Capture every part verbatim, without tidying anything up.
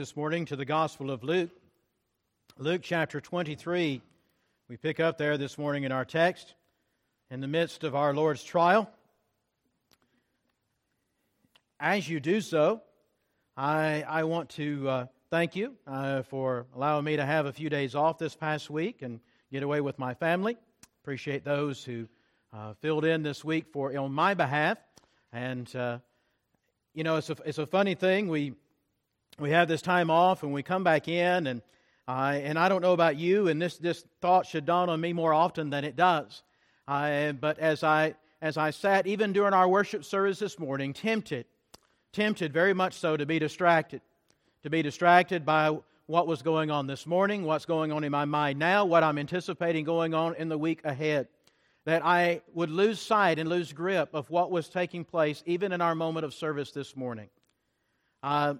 This morning to the Gospel of Luke. Luke chapter twenty-three, we pick up there this morning in our text, in the midst of our Lord's trial. As you do so, I, I want to uh, thank you uh, for allowing me to have a few days off this past week and get away with my family. Appreciate those who uh, filled in this week for on my behalf. And, uh, you know, it's a, it's a funny thing. We... We have this time off, and we come back in, and uh, and I don't know about you, and this, this thought should dawn on me more often than it does. Uh, but as I as I sat, even during our worship service this morning, tempted, tempted very much so to be distracted, to be distracted by what was going on this morning, what's going on in my mind now, what I'm anticipating going on in the week ahead, that I would lose sight and lose grip of what was taking place, even in our moment of service this morning. Uh,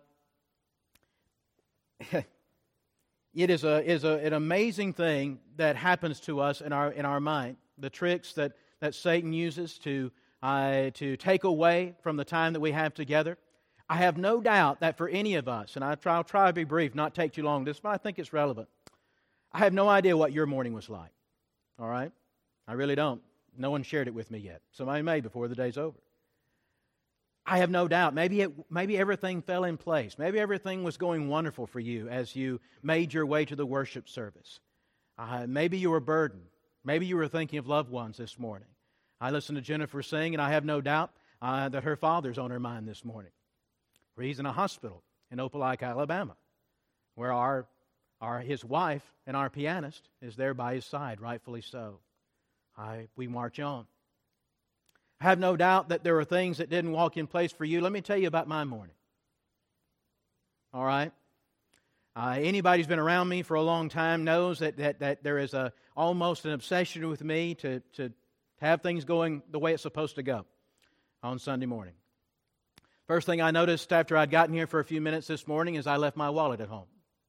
It is a is a, an amazing thing that happens to us in our in our mind. The tricks that, that Satan uses to uh, to take away from the time that we have together. I have no doubt that for any of us, and I try, I'll try to be brief, not take too long this, but I think it's relevant. I have no idea what your morning was like. All right, I really don't. No one shared it with me yet. Somebody may before the day's over. I have no doubt. Maybe it, maybe everything fell in place. Maybe everything was going wonderful for you as you made your way to the worship service. Uh, maybe you were burdened. Maybe you were thinking of loved ones this morning. I listened to Jennifer sing, and I have no doubt uh, that her father's on her mind this morning. Where he's in a hospital in Opelika, Alabama, where our, our his wife and our pianist is there by his side, rightfully so. I, we march on. I have no doubt that there were things that didn't walk in place for you. Let me tell you about my morning. All right? Uh, anybody who's been around me for a long time knows that that, that there is a almost an obsession with me to, to have things going the way it's supposed to go on Sunday morning. First thing I noticed after I'd gotten here for a few minutes this morning is I left my wallet at home.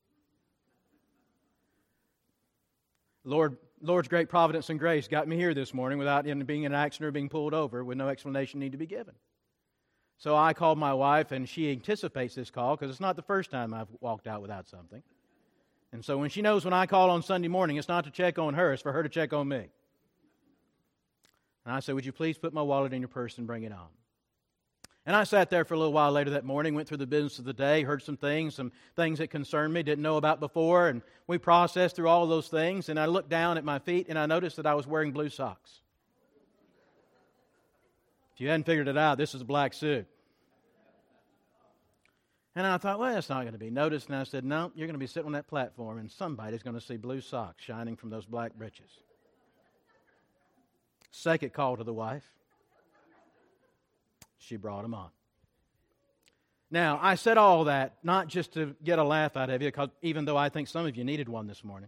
Lord... Lord's great providence and grace got me here this morning without being in an accident or being pulled over with no explanation need to be given. So I called my wife, and she anticipates this call because it's not the first time I've walked out without something. And so when she knows when I call on Sunday morning, it's not to check on her, it's for her to check on me. And I said, would you please put my wallet in your purse and bring it on? And I sat there for a little while later that morning, went through the business of the day, heard some things, some things that concerned me, didn't know about before, and we processed through all of those things, and I looked down at my feet, and I noticed that I was wearing blue socks. If you hadn't figured it out, this is a black suit. And I thought, well, that's not going to be noticed, and I said, no, you're going to be sitting on that platform, and somebody's going to see blue socks shining from those black breeches. Second call to the wife. She brought them on. Now, I said all that not just to get a laugh out of you, because even though I think some of you needed one this morning.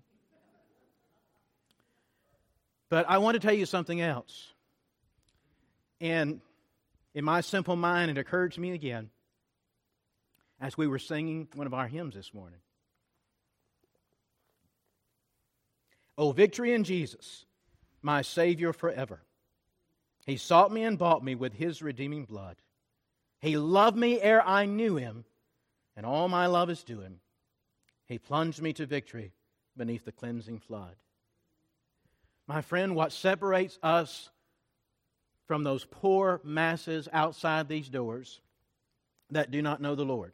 But I want to tell you something else. And in my simple mind, it occurred to me again as we were singing one of our hymns this morning. Oh, victory in Jesus, my Savior forever. He sought me and bought me with His redeeming blood. He loved me ere I knew Him, and all my love is due Him. He plunged me to victory beneath the cleansing flood. My friend, what separates us from those poor masses outside these doors that do not know the Lord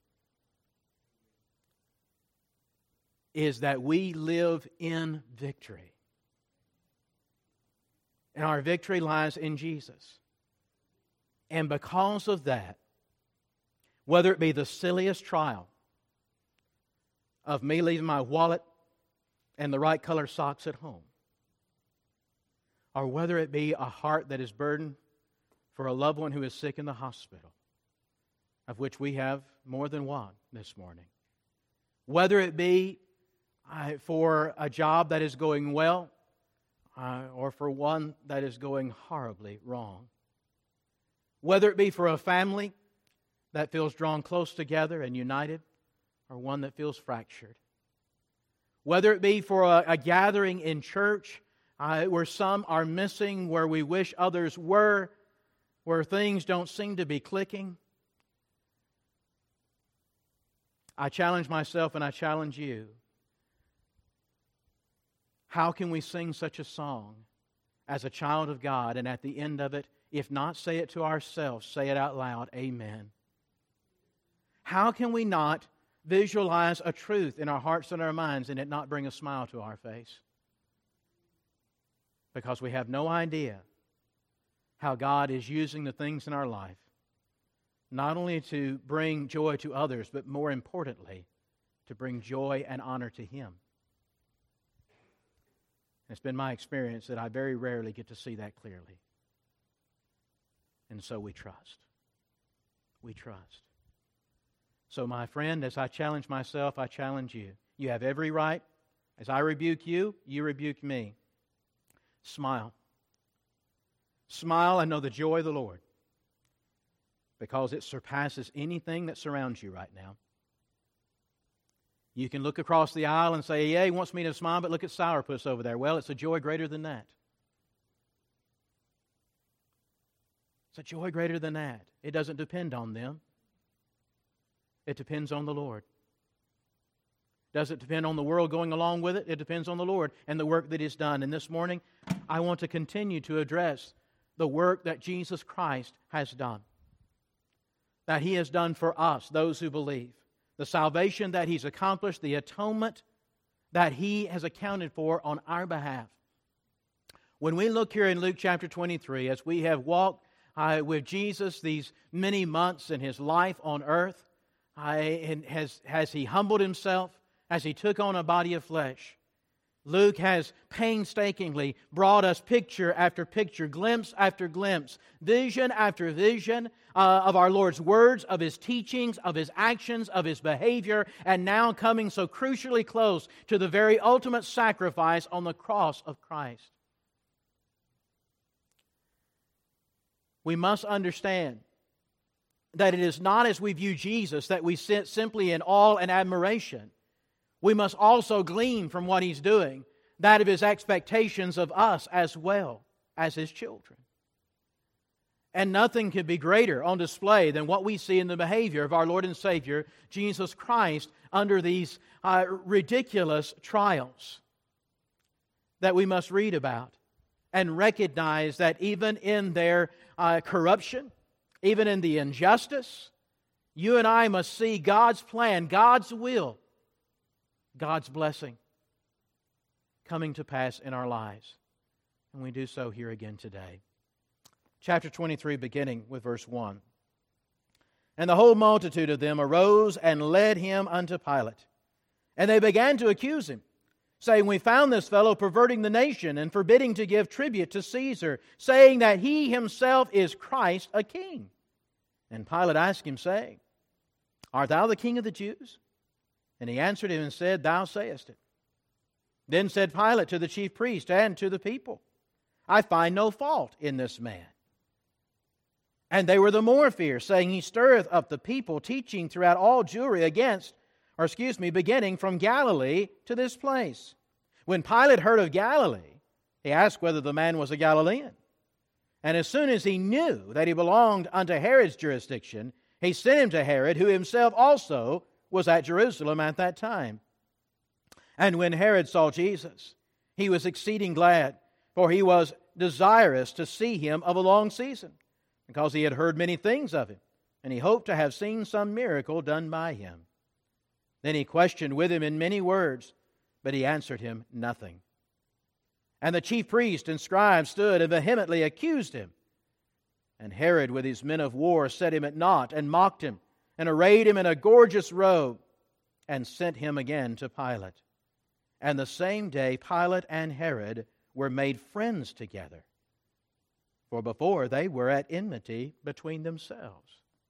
is that we live in victory. And our victory lies in Jesus. And because of that, whether it be the silliest trial of me leaving my wallet and the right color socks at home, or whether it be a heart that is burdened for a loved one who is sick in the hospital, of which we have more than one this morning, whether it be uh, for a job that is going well, Uh, or for one that is going horribly wrong. Whether it be for a family that feels drawn close together and united, or one that feels fractured. Whether it be for a, a gathering in church uh, where some are missing, where we wish others were, where things don't seem to be clicking. I challenge myself and I challenge you. How can we sing such a song as a child of God, and at the end of it, if not say it to ourselves, say it out loud, amen? How can we not visualize a truth in our hearts and our minds and it not bring a smile to our face? Because we have no idea how God is using the things in our life not only to bring joy to others, but more importantly, to bring joy and honor to Him. It's been my experience that I very rarely get to see that clearly. And so we trust. We trust. So my friend, as I challenge myself, I challenge you. You have every right. As I rebuke you, you rebuke me. Smile. Smile and know the joy of the Lord, because it surpasses anything that surrounds you right now. You can look across the aisle and say, yeah, he wants me to smile, but look at sourpuss over there. Well, it's a joy greater than that. It's a joy greater than that. It doesn't depend on them. It depends on the Lord. Does it depend on the world going along with it? It depends on the Lord and the work that He's done. And this morning, I want to continue to address the work that Jesus Christ has done. That He has done for us, those who believe. The salvation that He's accomplished, the atonement that He has accounted for on our behalf. When we look here in Luke chapter twenty-three, as we have walked uh, with Jesus these many months in His life on earth, uh, and has, has He humbled Himself, as He took on a body of flesh. Luke has painstakingly brought us picture after picture, glimpse after glimpse, vision after vision uh, of our Lord's words, of His teachings, of His actions, of His behavior, and now coming so crucially close to the very ultimate sacrifice on the cross of Christ. We must understand that it is not as we view Jesus that we sit simply in awe and admiration. We must also glean from what He's doing that of His expectations of us as well as His children. And nothing could be greater on display than what we see in the behavior of our Lord and Savior, Jesus Christ, under these uh, ridiculous trials that we must read about and recognize that even in their uh, corruption, even in the injustice, you and I must see God's plan, God's will, God's blessing coming to pass in our lives. And we do so here again today. Chapter twenty-three, beginning with verse one. And the whole multitude of them arose and led Him unto Pilate. And they began to accuse Him, saying, We found this fellow perverting the nation and forbidding to give tribute to Caesar, saying that He Himself is Christ, a king. And Pilate asked Him, saying, Art thou the king of the Jews? And He answered him and said, Thou sayest it. Then said Pilate to the chief priest and to the people, I find no fault in this man. And they were the more fierce, saying, He stirreth up the people, teaching throughout all Jewry against, or excuse me, beginning from Galilee to this place. When Pilate heard of Galilee, he asked whether the man was a Galilean. And as soon as he knew that he belonged unto Herod's jurisdiction, he sent him to Herod, who himself also was at Jerusalem at that time. And when Herod saw Jesus, he was exceeding glad, for he was desirous to see Him of a long season, because he had heard many things of Him, and he hoped to have seen some miracle done by Him. Then he questioned with him in many words, but he answered him nothing. And the chief priests and scribes stood and vehemently accused Him. And Herod with his men of war set Him at naught, and mocked Him, and arrayed Him in a gorgeous robe, and sent Him again to Pilate. And the same day Pilate and Herod were made friends together, for before they were at enmity between themselves.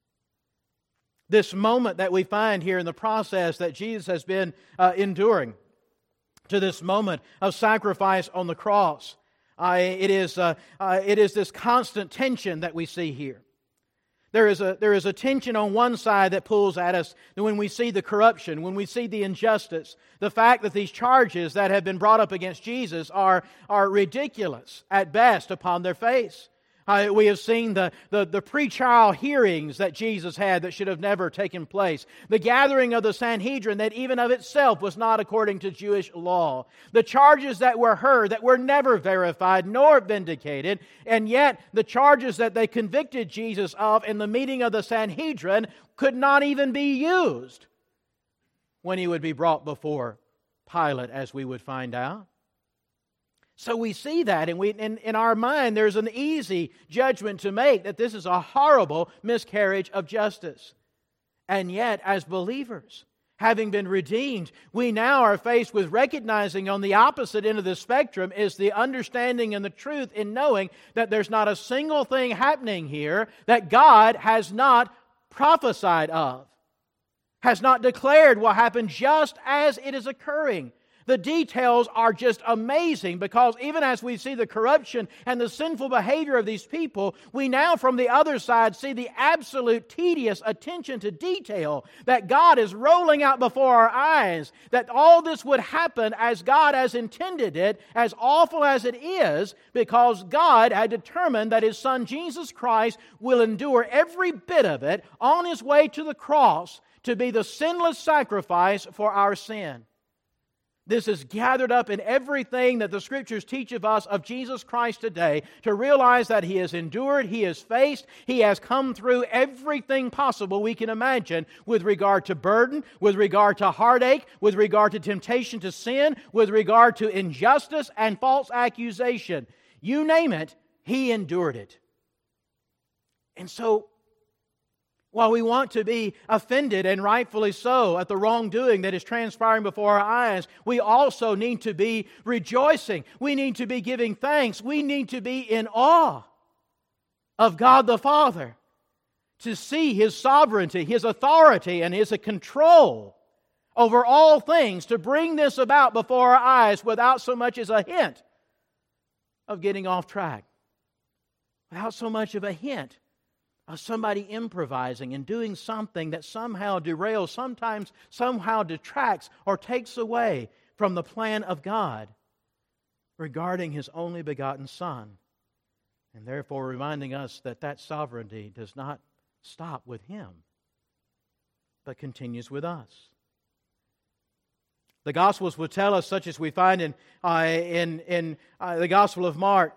This moment that we find here in the process that Jesus has been uh, enduring, to this moment of sacrifice on the cross, uh, it is uh, uh, it is this constant tension that we see here. There is a there is a tension on one side that pulls at us when we see the corruption, when we see the injustice, the fact that these charges that have been brought up against Jesus are, are ridiculous at best upon their face. Uh, we have seen the, the, the pre-trial hearings that Jesus had that should have never taken place. The gathering of the Sanhedrin that even of itself was not according to Jewish law. The charges that were heard that were never verified nor vindicated. And yet the charges that they convicted Jesus of in the meeting of the Sanhedrin could not even be used when He would be brought before Pilate, as we would find out. So we see that, and we, in, in our mind, there's an easy judgment to make that this is a horrible miscarriage of justice. And yet, as believers, having been redeemed, we now are faced with recognizing on the opposite end of the spectrum is the understanding and the truth in knowing that there's not a single thing happening here that God has not prophesied of, has not declared will happen just as it is occurring. The details are just amazing because even as we see the corruption and the sinful behavior of these people, we now from the other side see the absolute tedious attention to detail that God is rolling out before our eyes, that all this would happen as God has intended it, as awful as it is, because God had determined that His Son Jesus Christ will endure every bit of it on His way to the cross to be the sinless sacrifice for our sin. This is gathered up in everything that the Scriptures teach of us of Jesus Christ today, to realize that He has endured, He has faced, He has come through everything possible we can imagine with regard to burden, with regard to heartache, with regard to temptation to sin, with regard to injustice and false accusation. You name it, He endured it. And so, while we want to be offended, and rightfully so, at the wrongdoing that is transpiring before our eyes, we also need to be rejoicing. We need to be giving thanks. We need to be in awe of God the Father, to see His sovereignty, His authority, and His control over all things, to bring this about before our eyes without so much as a hint of getting off track, without so much of a hint of somebody improvising and doing something that somehow derails, sometimes somehow detracts or takes away from the plan of God regarding His only begotten Son, and therefore reminding us that that sovereignty does not stop with Him, but continues with us. The Gospels would tell us, such as we find in, uh, in, in uh, the Gospel of Mark,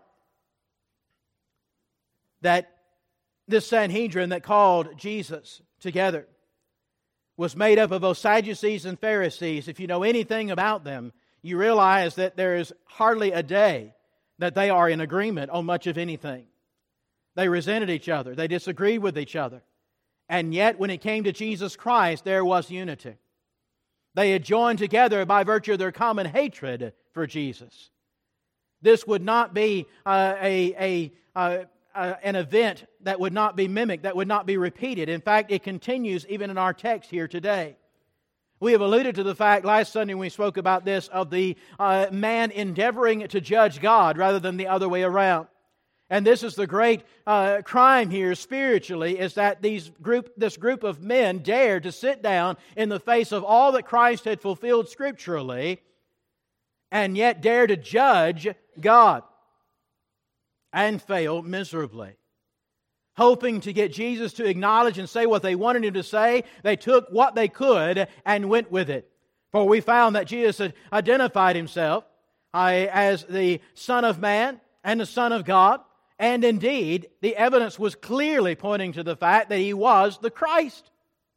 that this Sanhedrin that called Jesus together was made up of both Sadducees and Pharisees. If you know anything about them, you realize that there is hardly a day that they are in agreement on much of anything. They resented each other. They disagreed with each other. And yet, when it came to Jesus Christ, there was unity. They had joined together by virtue of their common hatred for Jesus. This would not be uh, a... a uh, Uh, an event that would not be mimicked, that would not be repeated. In fact, it continues even in our text here today. We have alluded to the fact last Sunday when we spoke about this of the uh, man endeavoring to judge God rather than the other way around. And this is the great uh, crime here spiritually, is that these group, this group of men dared to sit down in the face of all that Christ had fulfilled scripturally and yet dare to judge God, and fail miserably. Hoping to get Jesus to acknowledge and say what they wanted Him to say, they took what they could and went with it. For we found that Jesus had identified Himself uh, as the Son of Man and the Son of God, and indeed, the evidence was clearly pointing to the fact that He was the Christ,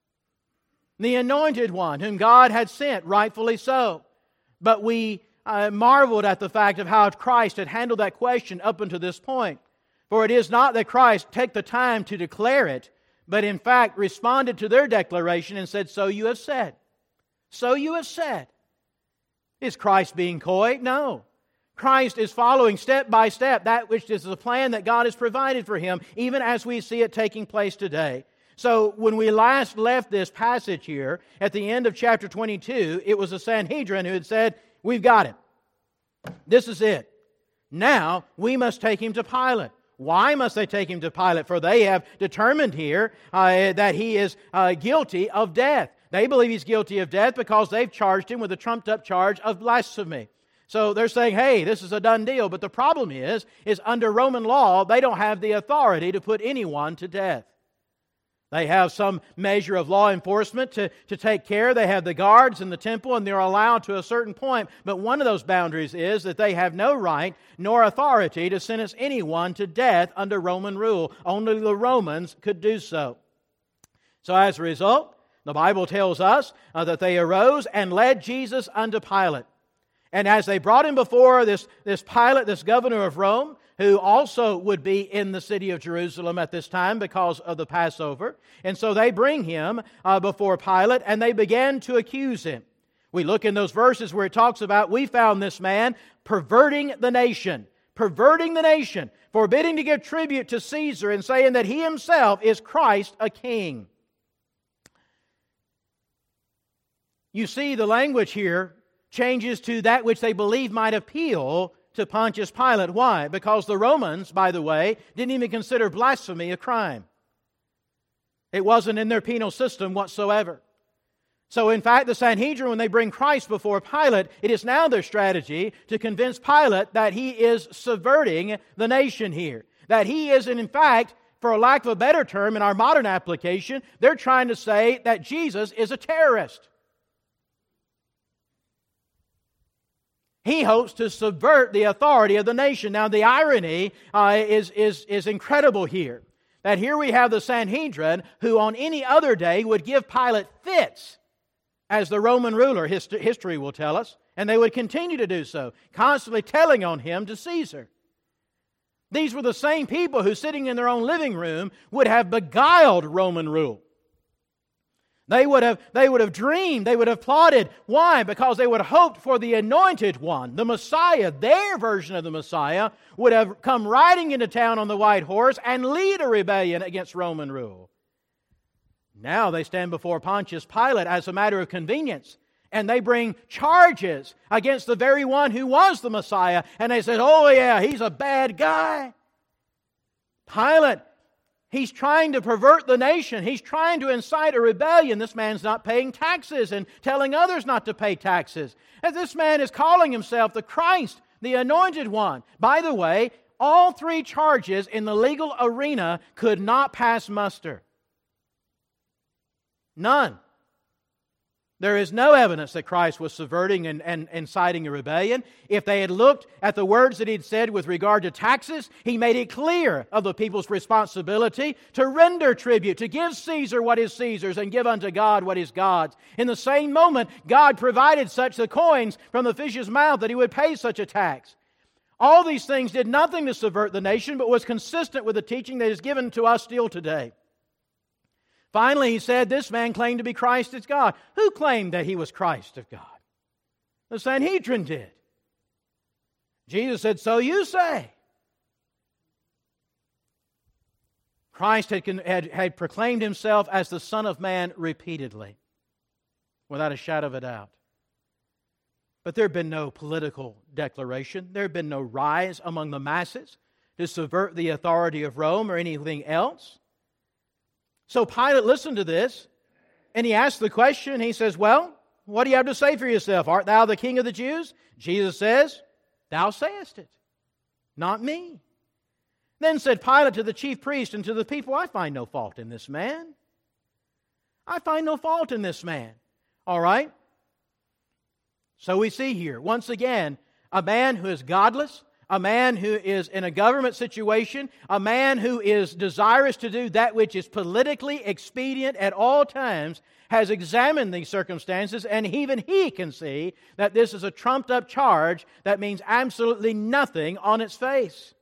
the Anointed One, whom God had sent, rightfully so. But we I marveled at the fact of how Christ had handled that question up until this point. For it is not that Christ took the time to declare it, but in fact responded to their declaration and said, "So you have said. So you have said." Is Christ being coy? No. Christ is following step by step that which is the plan that God has provided for Him, even as we see it taking place today. So when we last left this passage here, at the end of chapter twenty-two, it was the Sanhedrin who had said, "We've got Him. This is it. Now we must take Him to Pilate." Why must they take Him to Pilate? For they have determined here uh, that He is uh, guilty of death. They believe He's guilty of death because they've charged Him with a trumped-up charge of blasphemy. So they're saying, hey, this is a done deal. But the problem is, is under Roman law, they don't have the authority to put anyone to death. They have some measure of law enforcement to, to take care. They have the guards in the temple, and they're allowed to a certain point. But one of those boundaries is that they have no right nor authority to sentence anyone to death under Roman rule. Only the Romans could do so. So as a result, the Bible tells us uh, that they arose and led Jesus unto Pilate. And as they brought him before this, this Pilate, this governor of Rome, who also would be in the city of Jerusalem at this time because of the Passover. And so they bring him uh, before Pilate, and they began to accuse him. We look in those verses where it talks about, we found this man perverting the nation, perverting the nation, forbidding to give tribute to Caesar, and saying that he himself is Christ, a king. You see, the language here changes to that which they believe might appeal to Pontius Pilate. Why? Because the Romans, by the way, didn't even consider blasphemy a crime. It wasn't in their penal system whatsoever. So in fact, the Sanhedrin, when they bring Christ before Pilate, it is now their strategy to convince Pilate that he is subverting the nation here. That he is, in fact, for a lack of a better term, in our modern application, they're trying to say that Jesus is a terrorist. He hopes to subvert the authority of the nation. Now, the irony uh, is, is, is incredible here. That here we have the Sanhedrin, who on any other day would give Pilate fits as the Roman ruler, hist- history will tell us, and they would continue to do so, constantly telling on him to Caesar. These were the same people who, sitting in their own living room, would have beguiled Roman rule. They would have, they would have dreamed, they would have plotted. Why? Because they would have hoped for the anointed one, the Messiah, their version of the Messiah, would have come riding into town on the white horse and lead a rebellion against Roman rule. Now they stand before Pontius Pilate as a matter of convenience, and they bring charges against the very one who was the Messiah, and they said, oh yeah, he's a bad guy. Pilate, he's trying to pervert the nation. He's trying to incite a rebellion. This man's not paying taxes and telling others not to pay taxes. And this man is calling himself the Christ, the Anointed One. By the way, all three charges in the legal arena could not pass muster. None. There is no evidence that Christ was subverting and, and inciting a rebellion. If they had looked at the words that He'd said with regard to taxes, He made it clear of the people's responsibility to render tribute, to give Caesar what is Caesar's and give unto God what is God's. In the same moment, God provided such the coins from the fish's mouth that He would pay such a tax. All these things did nothing to subvert the nation, but was consistent with the teaching that is given to us still today. Finally, He said, this man claimed to be Christ as God. Who claimed that he was Christ of God? The Sanhedrin did. Jesus said, so you say. Christ had, had, had proclaimed Himself as the Son of Man repeatedly, without a shadow of a doubt. But there had been no political declaration. There had been no rise among the masses to subvert the authority of Rome or anything else. So Pilate listened to this, and he asked the question. He says, well, what do you have to say for yourself? Art thou the King of the Jews? Jesus says, thou sayest it, not me. Then said Pilate to the chief priest and to the people, I find no fault in this man. I find no fault in this man. All right? So we see here, once again, a man who is godless, a man who is in a government situation, a man who is desirous to do that which is politically expedient at all times, has examined these circumstances, and even he can see that this is a trumped-up charge that means absolutely nothing on its face.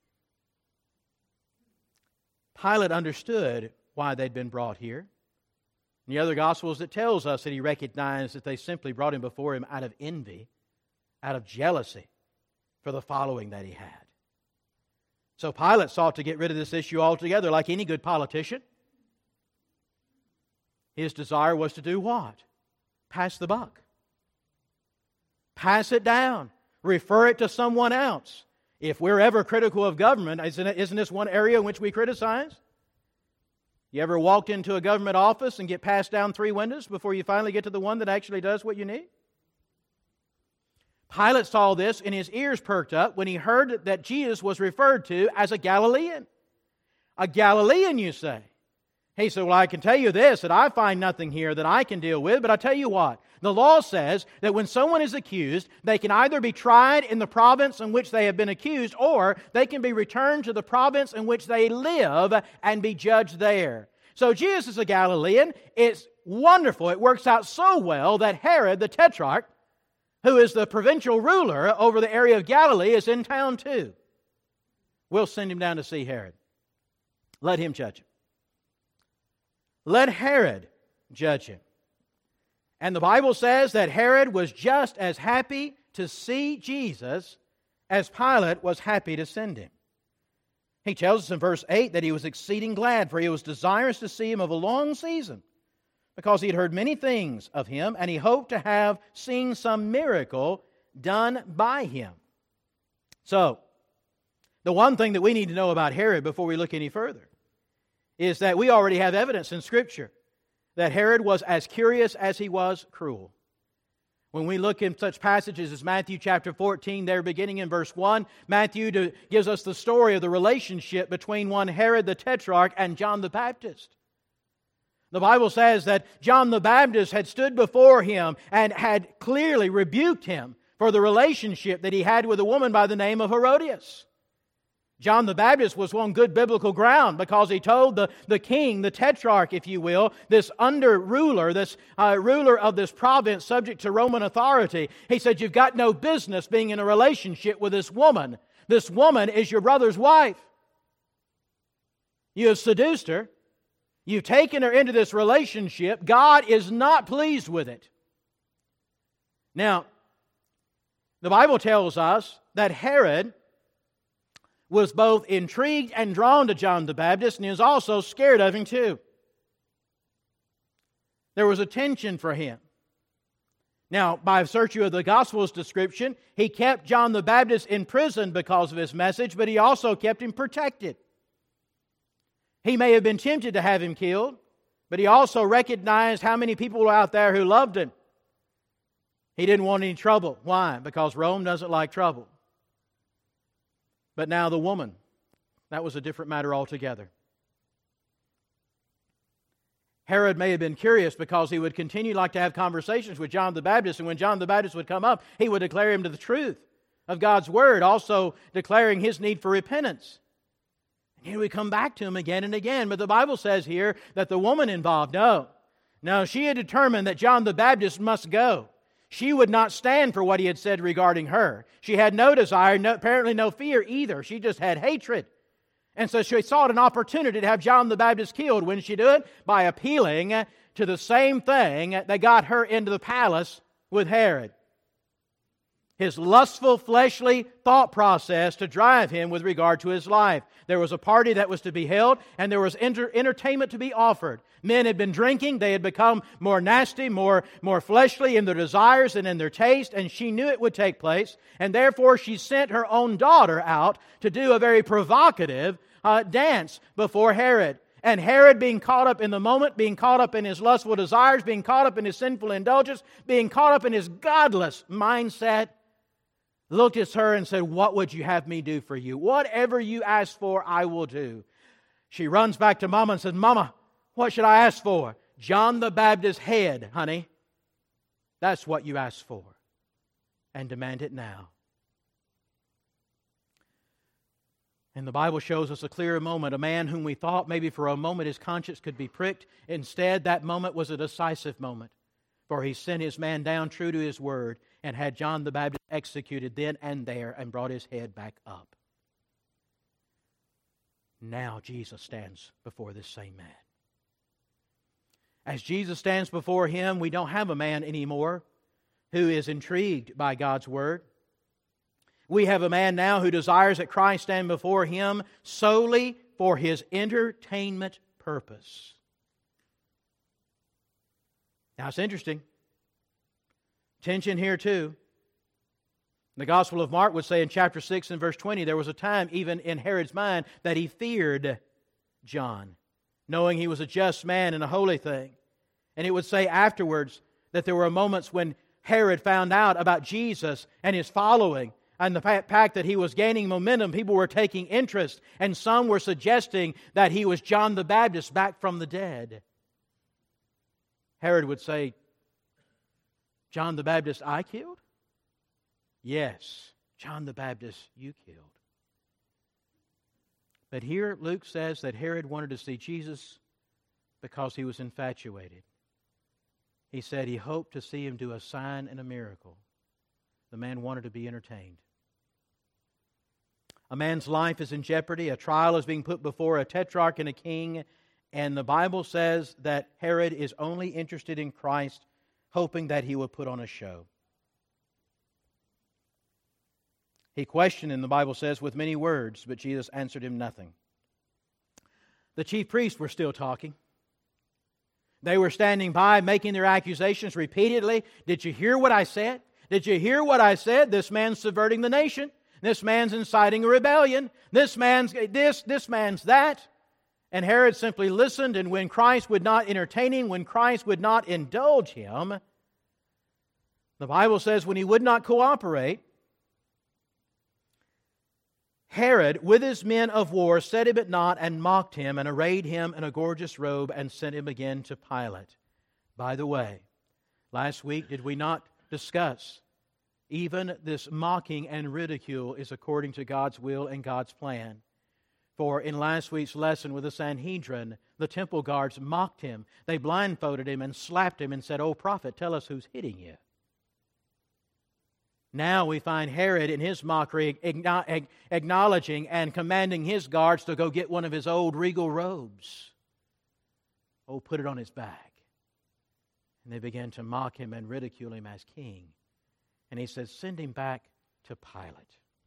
Pilate understood why they'd been brought here. In the other Gospels, it tells us that he recognized that they simply brought him before him out of envy, out of jealousy, for the following that he had. So Pilate sought to get rid of this issue altogether, like any good politician. His desire was to do what? Pass the buck. Pass it down. Refer it to someone else. If we're ever critical of government, isn't, it, isn't this one area in which we criticize? You ever walked into a government office and get passed down three windows before you finally get to the one that actually does what you need? Pilate saw this and his ears perked up when he heard that Jesus was referred to as a Galilean. A Galilean, you say? He said, well, I can tell you this, that I find nothing here that I can deal with, but I tell you what, the law says that when someone is accused, they can either be tried in the province in which they have been accused, or they can be returned to the province in which they live and be judged there. So Jesus is a Galilean. It's wonderful. It works out so well that Herod the Tetrarch, who is the provincial ruler over the area of Galilee, is in town too. We'll send him down to see Herod. Let him judge him. Let Herod judge him. And the Bible says that Herod was just as happy to see Jesus as Pilate was happy to send him. He tells us in verse eight that he was exceeding glad, for he was desirous to see him of a long season, because he had heard many things of him, and he hoped to have seen some miracle done by him. So, the one thing that we need to know about Herod before we look any further is that we already have evidence in Scripture that Herod was as curious as he was cruel. When we look in such passages as Matthew chapter fourteen, there beginning in verse one, Matthew gives us the story of the relationship between one Herod the Tetrarch and John the Baptist. The Bible says that John the Baptist had stood before him and had clearly rebuked him for the relationship that he had with a woman by the name of Herodias. John the Baptist was on good biblical ground because he told the, the king, the tetrarch, if you will, this under-ruler, this uh, ruler of this province subject to Roman authority. He said, you've got no business being in a relationship with this woman. This woman is your brother's wife. You have seduced her. You've taken her into this relationship. God is not pleased with it. Now, the Bible tells us that Herod was both intrigued and drawn to John the Baptist, and he was also scared of him too. There was a tension for him. Now, by virtue of the Gospel's description, he kept John the Baptist in prison because of his message, but he also kept him protected. He may have been tempted to have him killed, but he also recognized how many people were out there who loved him. He didn't want any trouble. Why? Because Rome doesn't like trouble. But now the woman, that was a different matter altogether. Herod may have been curious because he would continue like to have conversations with John the Baptist, and when John the Baptist would come up, he would declare him to the truth of God's Word, also declaring his need for repentance. And here we come back to him again and again, but the Bible says here that the woman involved, no. No, she had determined that John the Baptist must go. She would not stand for what he had said regarding her. She had no desire, no, apparently no fear either. She just had hatred. And so she sought an opportunity to have John the Baptist killed. When did she do it? By appealing to the same thing that got her into the palace with Herod. His lustful, fleshly thought process to drive him with regard to his life. There was a party that was to be held, and there was enter- entertainment to be offered. Men had been drinking. They had become more nasty, more, more fleshly in their desires and in their taste, and she knew it would take place, and therefore she sent her own daughter out to do a very provocative uh, dance before Herod. And Herod, being caught up in the moment, being caught up in his lustful desires, being caught up in his sinful indulgence, being caught up in his godless mindset, looked at her and said, what would you have me do for you? Whatever you ask for, I will do. She runs back to Mama and says, Mama, what should I ask for? John the Baptist's head, honey. That's what you asked for. And demand it now. And the Bible shows us a clear moment. A man whom we thought maybe for a moment his conscience could be pricked. Instead, that moment was a decisive moment. For he sent his man down true to his word and had John the Baptist executed then and there and brought his head back up. Now Jesus stands before this same man. As Jesus stands before him, we don't have a man anymore who is intrigued by God's word. We have a man now who desires that Christ stand before him solely for his entertainment purpose. Now it's interesting. Tension here too. The Gospel of Mark would say in chapter six and verse twenty, there was a time even in Herod's mind that he feared John, knowing he was a just man and a holy thing. And it would say afterwards that there were moments when Herod found out about Jesus and His following, and the fact that He was gaining momentum, people were taking interest, and some were suggesting that He was John the Baptist back from the dead. Herod would say, John the Baptist I killed? Yes, John the Baptist you killed. But here Luke says that Herod wanted to see Jesus because he was infatuated. He said he hoped to see Him do a sign and a miracle. The man wanted to be entertained. A man's life is in jeopardy. A trial is being put before a tetrarch and a king. And the Bible says that Herod is only interested in Christ, hoping that He will put on a show. He questioned him, the Bible says, with many words, but Jesus answered him nothing. The chief priests were still talking. They were standing by, making their accusations repeatedly. Did you hear what I said? Did you hear what I said? This man's subverting the nation. This man's inciting a rebellion. This man's this, this man's that. And Herod simply listened, and when Christ would not entertain him, when Christ would not indulge him, the Bible says when he would not cooperate, Herod, with his men of war, set him at naught and mocked him and arrayed him in a gorgeous robe and sent him again to Pilate. By the way, last week did we not discuss even this mocking and ridicule is according to God's will and God's plan? For in last week's lesson with the Sanhedrin, the temple guards mocked him. They blindfolded him and slapped him and said, "Oh, prophet, tell us who's hitting you." Now we find Herod in his mockery acknowledging and commanding his guards to go get one of his old regal robes. Oh, put it on his back. And they began to mock him and ridicule him as king. And he says, send him back to Pilate.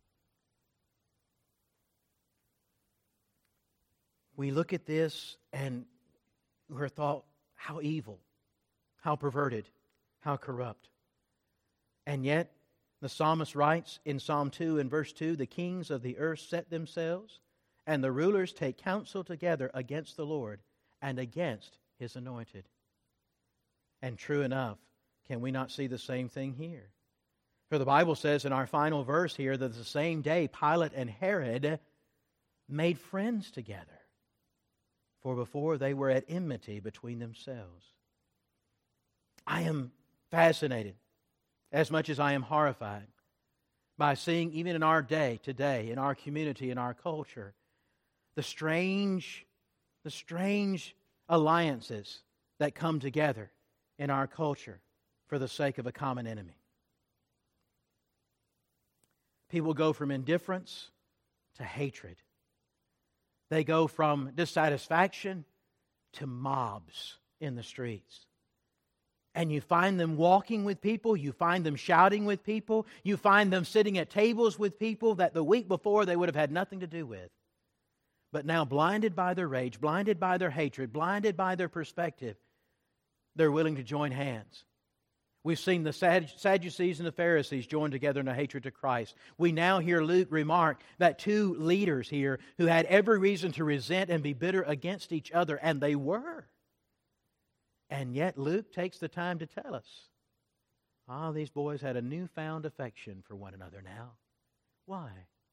We look at this and we're thought, how evil, how perverted, how corrupt. And yet, the psalmist writes in Psalm two and verse two, the kings of the earth set themselves, and the rulers take counsel together against the Lord and against His anointed. And true enough, can we not see the same thing here? For the Bible says in our final verse here that the same day Pilate and Herod made friends together. For before they were at enmity between themselves. I am fascinated, as much as I am horrified, by seeing even in our day, today, in our community, in our culture, the strange, the strange alliances that come together in our culture for the sake of a common enemy. People go from indifference to hatred. They go from dissatisfaction to mobs in the streets. And you find them walking with people, you find them shouting with people, you find them sitting at tables with people that the week before they would have had nothing to do with. But now blinded by their rage, blinded by their hatred, blinded by their perspective, they're willing to join hands. We've seen the Sadducees and the Pharisees join together in a hatred to Christ. We now hear Luke remark that two leaders here who had every reason to resent and be bitter against each other, and they were. And yet Luke takes the time to tell us, ah, these boys had a newfound affection for one another now. Why?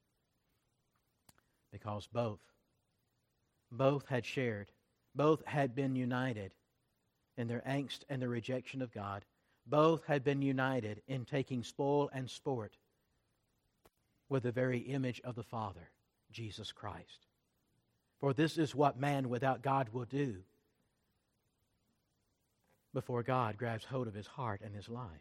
Because both, both had shared, both had been united in their angst and their rejection of God. Both had been united in taking spoil and sport with the very image of the Father, Jesus Christ. For this is what man without God will do before God grabs hold of his heart and his life.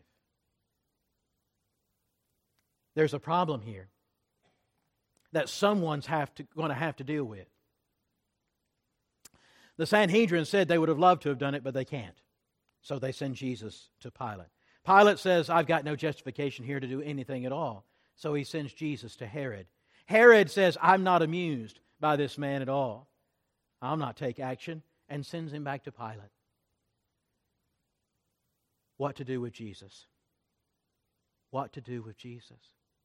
There's a problem here that someone's have to, going to have to deal with. The Sanhedrin said they would have loved to have done it, but they can't. So they send Jesus to Pilate. Pilate says, I've got no justification here to do anything at all. So he sends Jesus to Herod. Herod says, I'm not amused by this man at all. I'll not take action, and sends him back to Pilate. What to do with Jesus? What to do with Jesus?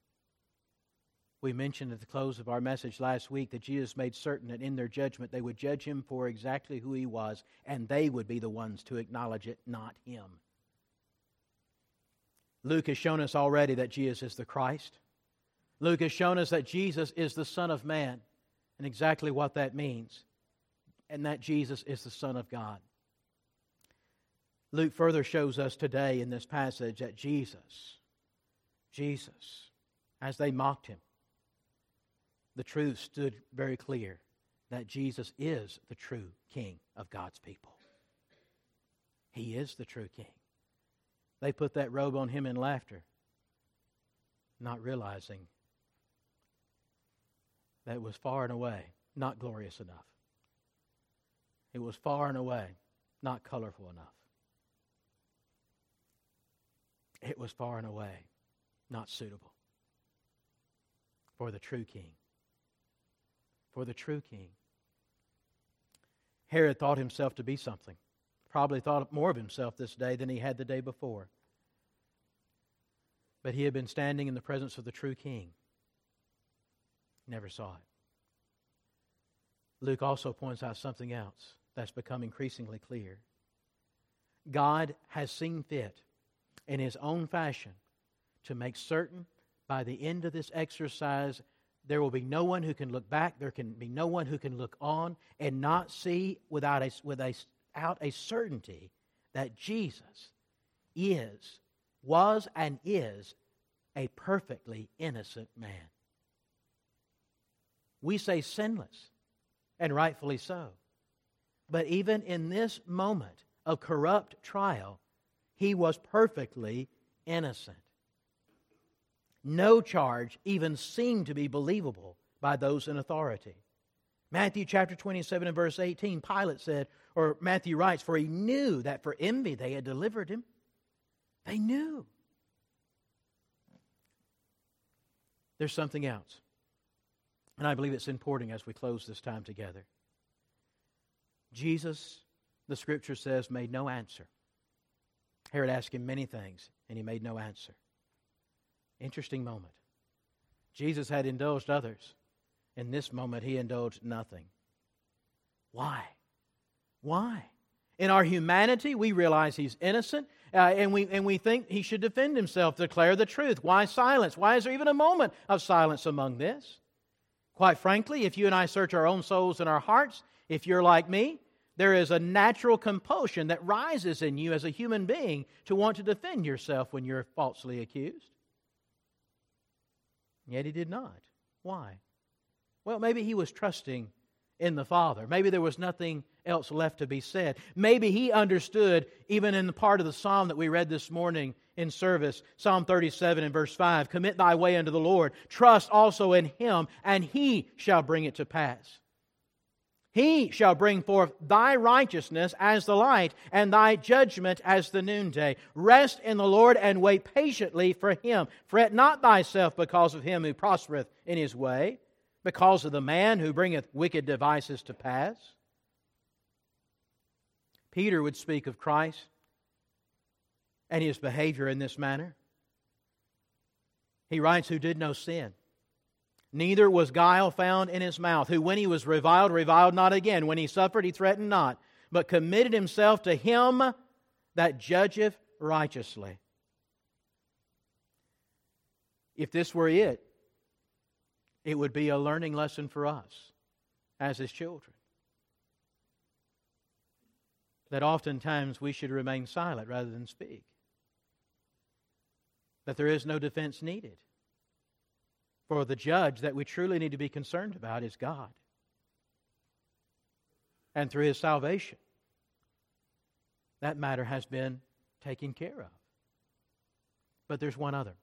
We mentioned at the close of our message last week that Jesus made certain that in their judgment they would judge him for exactly who he was, and they would be the ones to acknowledge it, not him. Luke has shown us already that Jesus is the Christ. Luke has shown us that Jesus is the Son of Man and exactly what that means, and that Jesus is the Son of God. Luke further shows us today in this passage that Jesus, Jesus, as they mocked Him, the truth stood very clear that Jesus is the true King of God's people. He is the true King. They put that robe on Him in laughter, not realizing that it was far and away not glorious enough. It was far and away not colorful enough. It was far and away not suitable for the true King. For the true King. Herod thought himself to be something. Probably thought more of himself this day than he had the day before. But he had been standing in the presence of the true King. Never saw it. Luke also points out something else that's become increasingly clear. God has seen fit in His own fashion to make certain by the end of this exercise there will be no one who can look back, there can be no one who can look on and not see without a, without a certainty that Jesus is, was and is a perfectly innocent man. We say sinless, and rightfully so. But even in this moment of corrupt trial, He was perfectly innocent. No charge even seemed to be believable by those in authority. Matthew chapter twenty-seven and verse eighteen, Pilate said, or Matthew writes, for he knew that for envy they had delivered him. They knew. There's something else. And I believe it's important as we close this time together. Jesus, the Scripture says, made no answer. Herod asked Him many things, and He made no answer. Interesting moment. Jesus had indulged others. In this moment, He indulged nothing. Why? Why? In our humanity, we realize He's innocent, uh, and we and we think He should defend Himself, declare the truth. Why silence? Why is there even a moment of silence among this? Quite frankly, if you and I search our own souls and our hearts, if you're like me, there is a natural compulsion that rises in you as a human being to want to defend yourself when you're falsely accused. Yet He did not. Why? Well, maybe He was trusting in the Father. Maybe there was nothing else left to be said. Maybe He understood, even in the part of the psalm that we read this morning in service, Psalm thirty-seven and verse five, commit thy way unto the Lord, trust also in Him, and He shall bring it to pass. He shall bring forth thy righteousness as the light, and thy judgment as the noonday. Rest in the Lord and wait patiently for Him. Fret not thyself because of him who prospereth in his way, because of the man who bringeth wicked devices to pass. Peter would speak of Christ and His behavior in this manner. He writes, who did no sin, neither was guile found in His mouth, who when He was reviled, reviled not again. When He suffered, He threatened not, but committed Himself to Him that judgeth righteously. If this were it, it would be a learning lesson for us as His children. That oftentimes we should remain silent rather than speak. That there is no defense needed. For the judge that we truly need to be concerned about is God. And through His salvation, that matter has been taken care of. But there's one other.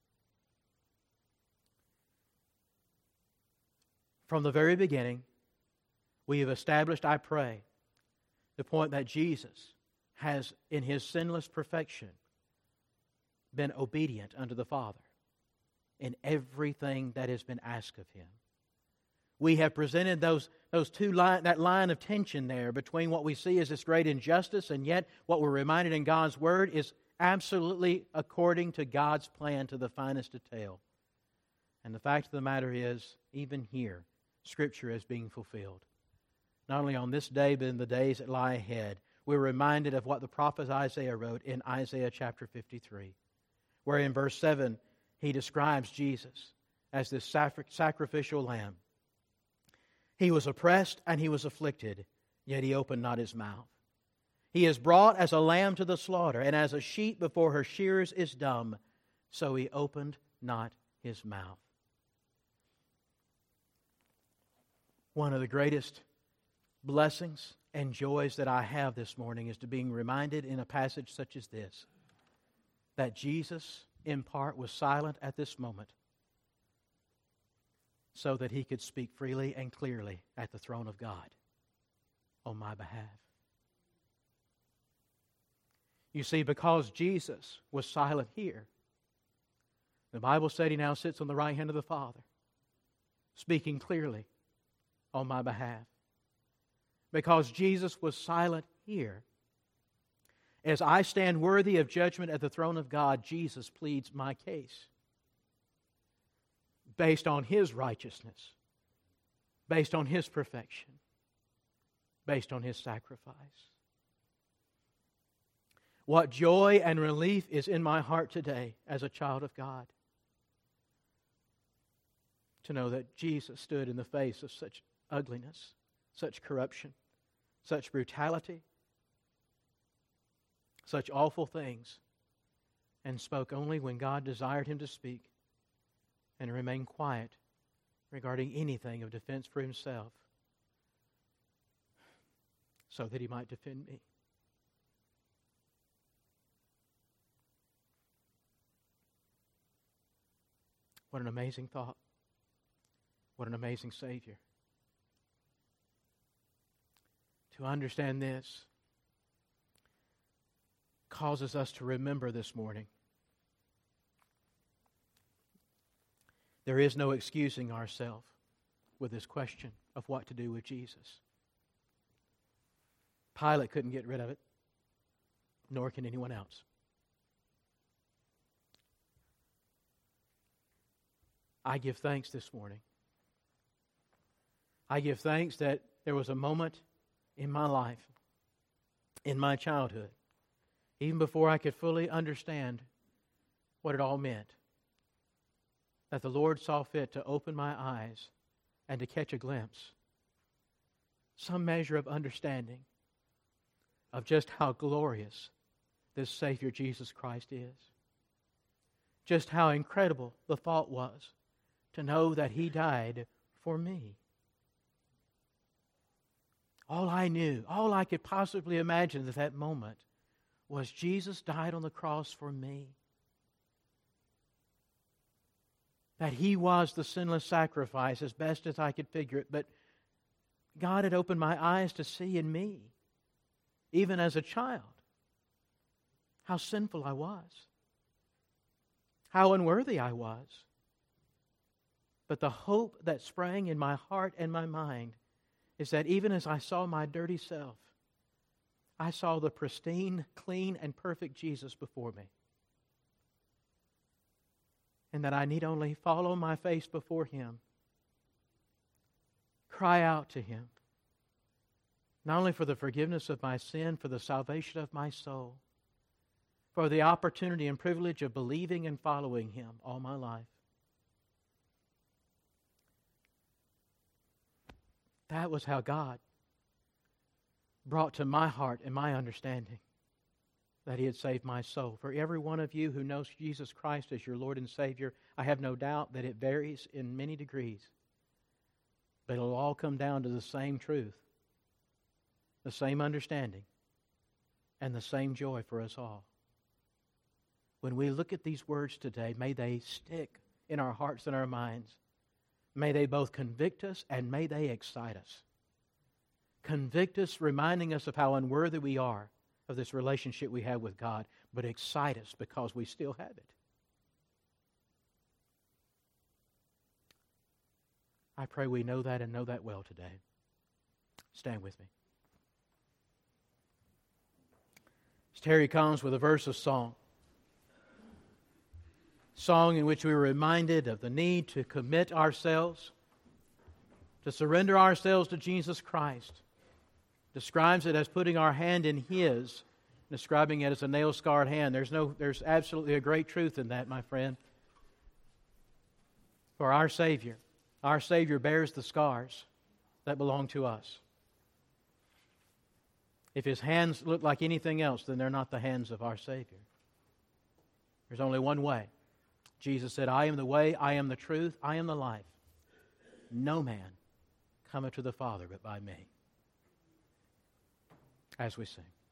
From the very beginning, we have established, I pray, the point that Jesus has, in His sinless perfection, been obedient unto the Father in everything that has been asked of Him. We have presented those, those two line, that line of tension there between what we see as this great injustice and yet what we're reminded in God's Word is absolutely according to God's plan to the finest detail. And the fact of the matter is, even here, Scripture is being fulfilled. Not only on this day, but in the days that lie ahead. We're reminded of what the prophet Isaiah wrote in Isaiah chapter fifty-three, where in verse seven he describes Jesus as this sacri- sacrificial lamb. He was oppressed and he was afflicted, yet he opened not his mouth. He is brought as a lamb to the slaughter, and as a sheep before her shearers is dumb, so he opened not his mouth. One of the greatest blessings and joys that I have this morning is to being reminded in a passage such as this that Jesus, in part, was silent at this moment so that he could speak freely and clearly at the throne of God on my behalf. You see, because Jesus was silent here, the Bible said he now sits on the right hand of the Father, speaking clearly on my behalf. Because Jesus was silent here, as I stand worthy of judgment at the throne of God, Jesus pleads my case based on His righteousness, based on His perfection, based on His sacrifice. What joy and relief is in my heart today as a child of God to know that Jesus stood in the face of such ugliness, such corruption, such brutality, such awful things, and spoke only when God desired Him to speak, and remained quiet regarding anything of defense for Himself, so that He might defend me. What an amazing thought. What an amazing Savior. To understand this causes us to remember this morning there is no excusing ourselves with this question of what to do with Jesus. Pilate couldn't get rid of it, nor can anyone else. I give thanks this morning. I give thanks that there was a moment in my life, in my childhood, even before I could fully understand what it all meant, that the Lord saw fit to open my eyes and to catch a glimpse, some measure of understanding of just how glorious this Savior Jesus Christ is. Just how incredible the thought was to know that He died for me. All I knew, all I could possibly imagine at that moment was Jesus died on the cross for me. That He was the sinless sacrifice as best as I could figure it. But God had opened my eyes to see in me, even as a child, how sinful I was, how unworthy I was. But the hope that sprang in my heart and my mind is that even as I saw my dirty self, I saw the pristine, clean, and perfect Jesus before me. And that I need only follow my face before Him, cry out to Him, not only for the forgiveness of my sin, for the salvation of my soul, for the opportunity and privilege of believing and following Him all my life. That was how God brought to my heart and my understanding that He had saved my soul. For every one of you who knows Jesus Christ as your Lord and Savior, I have no doubt that it varies in many degrees. But it'll all come down to the same truth, the same understanding, and the same joy for us all. When we look at these words today, may they stick in our hearts and our minds. May they both convict us and may they excite us. Convict us, reminding us of how unworthy we are of this relationship we have with God, but excite us because we still have it. I pray we know that and know that well today. Stand with me. As Terry comes with a verse of song. Song in which we were reminded of the need to commit ourselves, to surrender ourselves to Jesus Christ. Describes it as putting our hand in His describing it as a nail-scarred hand. There's no, there's absolutely a great truth in that, my friend. For our Savior, our Savior bears the scars that belong to us. If His hands look like anything else, then they're not the hands of our Savior. There's only one way. Jesus said, I am the way, I am the truth, I am the life. No man cometh to the Father but by me. As we sing.